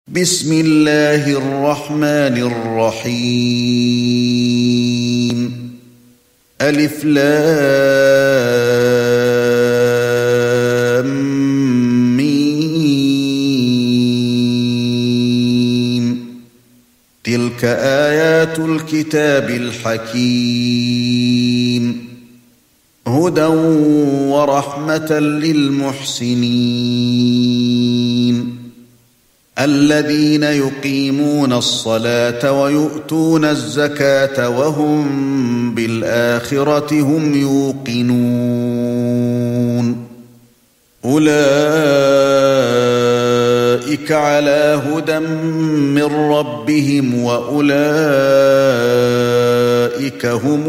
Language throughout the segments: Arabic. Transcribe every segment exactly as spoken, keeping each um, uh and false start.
بسم الله الرحمن الرحيم ألف لام ميم تلك آيات الكتاب الحكيم هدى ورحمة للمحسنين الذين يقيمون الصلاة ويؤتون الزكاة وهم بالآخرة هم يوقنون أولئك على هدى من ربهم وأولئك هم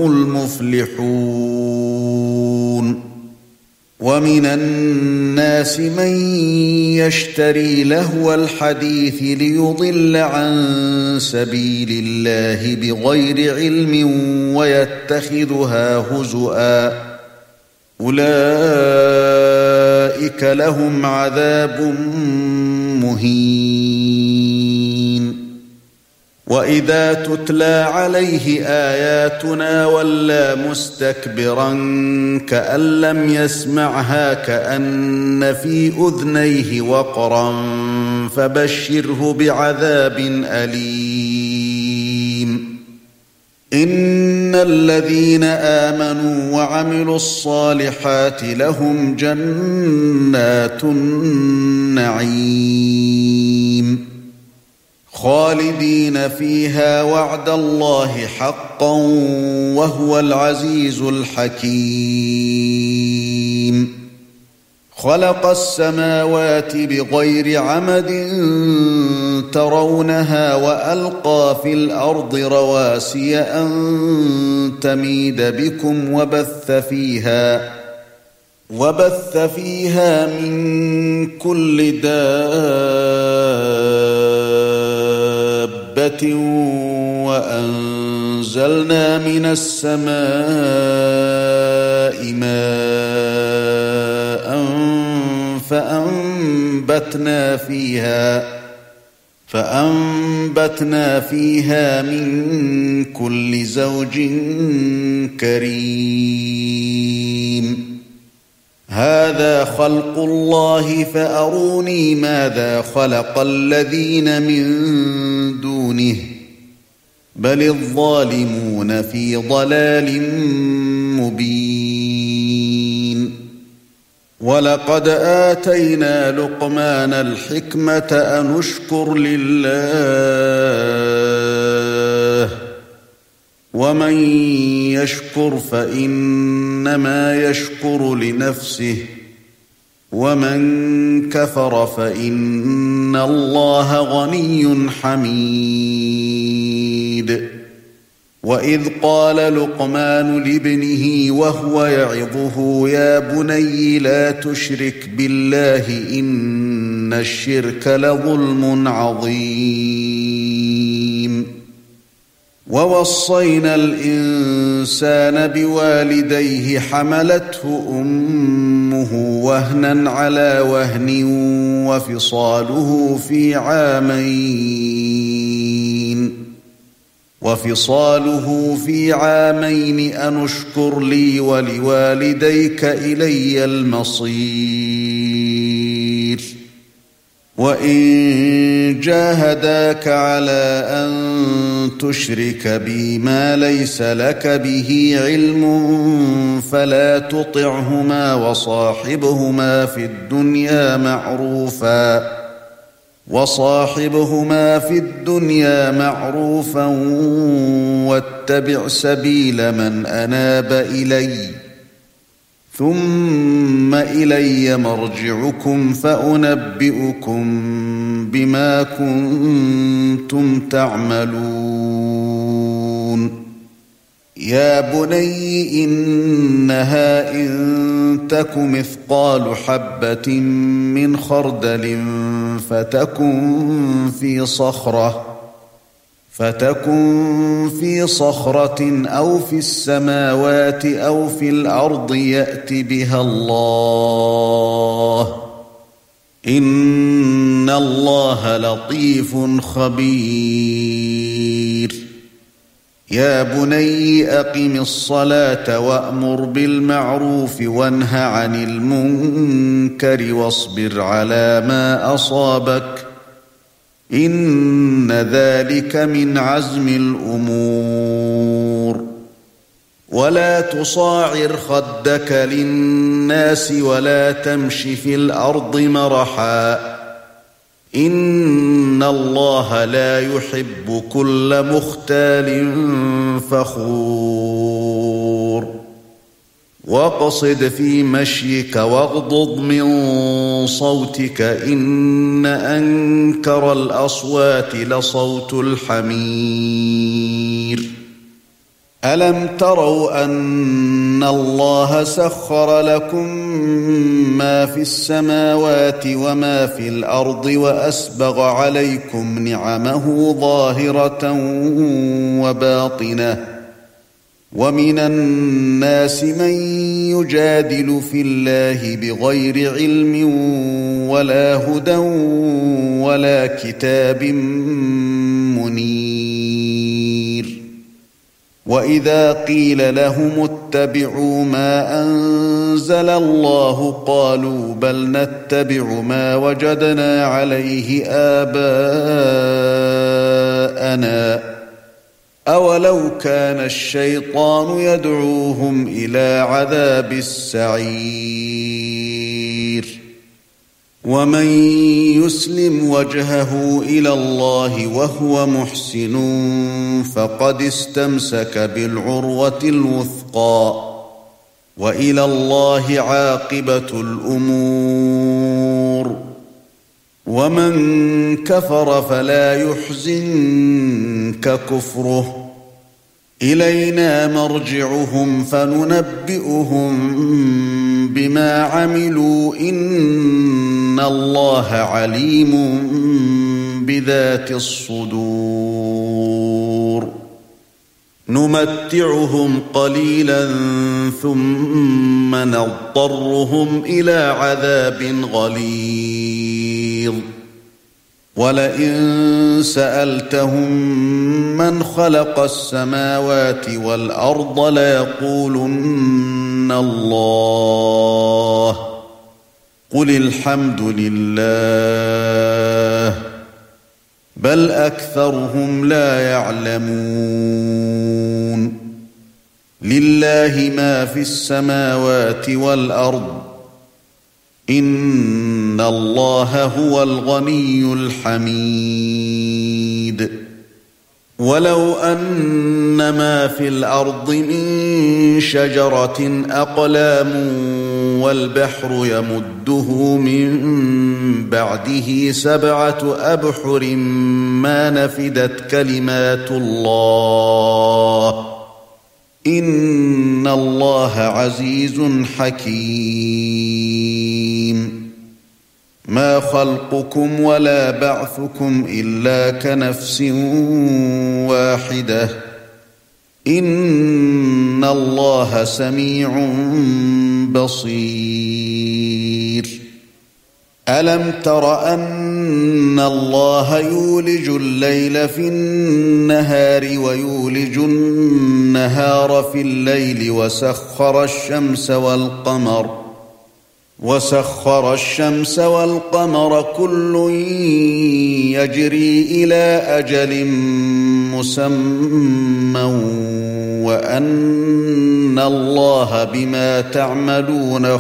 المفلحون ومن الناس من يشتري لهو الحديث ليضل عن سبيل الله بغير علم ويتخذها هزؤا أولئك لهم عذاب مهين وإذا تتلى عليه آياتنا ولى مستكبرا كأن لم يسمعها كأن في أذنيه وقرا فبشره بعذاب أليم إن الذين آمنوا وعملوا الصالحات لهم جنات النعيم خالدين فيها وعد الله حقا وهو العزيز الحكيم خلق السماوات بغير عمد ترونها وألقى في الأرض رواسي أن تميد بكم وبث فيها وبث فيها من كل دابة وأنزلنا من السماء ماء فأنبتنا فيها فأنبتنا فيها من كل زوج كريم هذا خلق الله فأروني ماذا خلق الذين من دونه بل الظالمون في ضلال مبين ولقد آتينا لقمان الحكمة أن اشكر لله ومن يشكر فإنما يشكر لنفسه ومن كفر فإن الله غني حميد وإذ قال لقمان لابنه وهو يعظه يا بني لا تشرك بالله إن الشرك لظلم عظيم ووصينا الإنسان بوالديه حملته أمه وهنا على وهن وفصاله في عامين وفصاله في عامين أن اشكر لي ولوالديك إلي المصير وإن جاهداك على أن تشرك بي ما ليس لك به علم فلا تطعهما وصاحبهما في الدنيا معروفا وصاحبهما في الدنيا معروفا واتبع سبيل من أناب إلي ثم إلي مرجعكم فأنبئكم بما كنتم تعملون يا بني إنها إن تك مثقال حبة من خردل فتكن في صخرة فتكن في صخرة أو في السماوات أو في الأرض يأت بها الله إن الله لطيف خبير يا بني أقم الصلاة وأمر بالمعروف وانه عن المنكر واصبر على ما أصابك إن ذلك من عزم الأمور ولا تصاعر خدك للناس ولا تمش في الأرض مرحا إن الله لا يحب كل مختال فخور واقصد في مشيك واغضض من صوتك إن أنكر الأصوات لصوت الحمير ألم تروا أن الله سخر لكم ما في السماوات وما في الأرض وأسبغ عليكم نعمه ظاهرة وباطنة ومن الناس من يجادل في الله بغير علم ولا هدى ولا كتاب منير وإذا قيل لهم اتبعوا ما أنزل الله قالوا بل نتبع ما وجدنا عليه آباءنا أولو كان الشيطان يدعوهم إلى عذاب السعير ومن يسلم وجهه إلى الله وهو محسن فقد استمسك بالعروة الوثقى وإلى الله عاقبة الأمور ومن كفر فلا يحزنك كفره إلينا مرجعهم فننبئهم بما عملوا إن الله عليم بذات الصدور نمتعهم قليلا ثم نضطرهم إلى عذاب غليظ ولئن سألتهم من خلق السماوات والأرض ليقولن الله قل الحمد لله بل أكثرهم لا يعلمون لله ما في السماوات والأرض إن الله هو الغني الحميد ولو أن ما في الأرض من شجرة أقلام والبحر يمده من بعده سبعة أبحر ما نفدت كلمات الله إن الله عزيز حكيم ما خلقكم ولا بعثكم إلا كنفس واحدة إن الله سميع بصير ألم تر أن الله يولج الليل في النهار ويولج النهار في الليل وسخر الشمس والقمر وسخر الشمس والقمر كل يجري إلى أجل مسمى وأن الله بما تعملون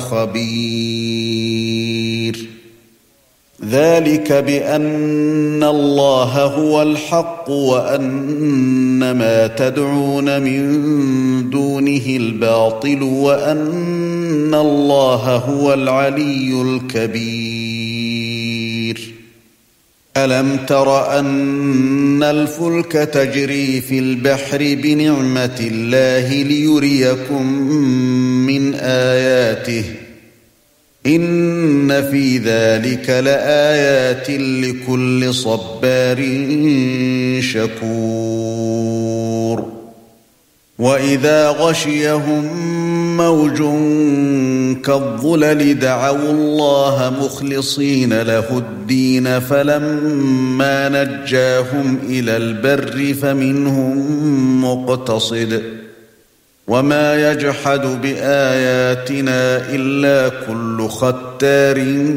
خبير ذلك بأن الله هو الحق وأن ما تدعون من دونه الباطل وأن الله هو العلي الكبير ألم تر أن الفلك تجري في البحر بنعمة الله ليريكم من آياته إن في ذلك لآيات لكل صبار شكور وإذا غشيهم موج كالظلل دعوا الله مخلصين له الدين فلما نجاهم إلى البر فمنهم مقتصد وما يجحد بآياتنا إلا كل ختار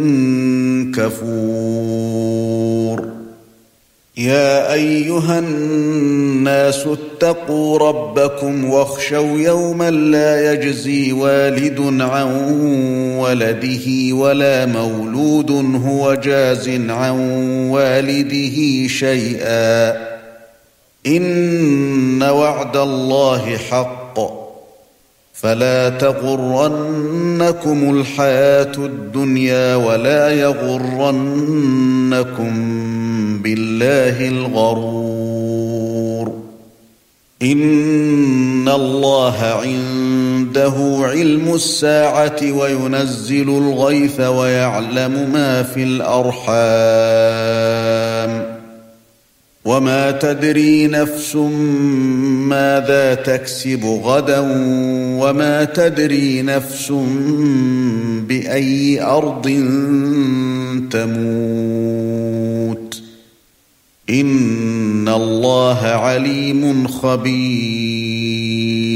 كفور يا أيها الناس اتقوا ربكم واخشوا يوما لا يجزي والد عن ولده ولا مولود هو جاز عن والده شيئا إن وعد الله حق فلا تغرنكم الحياة الدنيا ولا يغرنكم بالله الغرور إن الله عنده علم الساعة وينزل الغيث ويعلم ما في الأرحام وما تدري نفس ماذا تكسب غدا وما تدري نفس بأي أرض تموت إن الله عليم خبير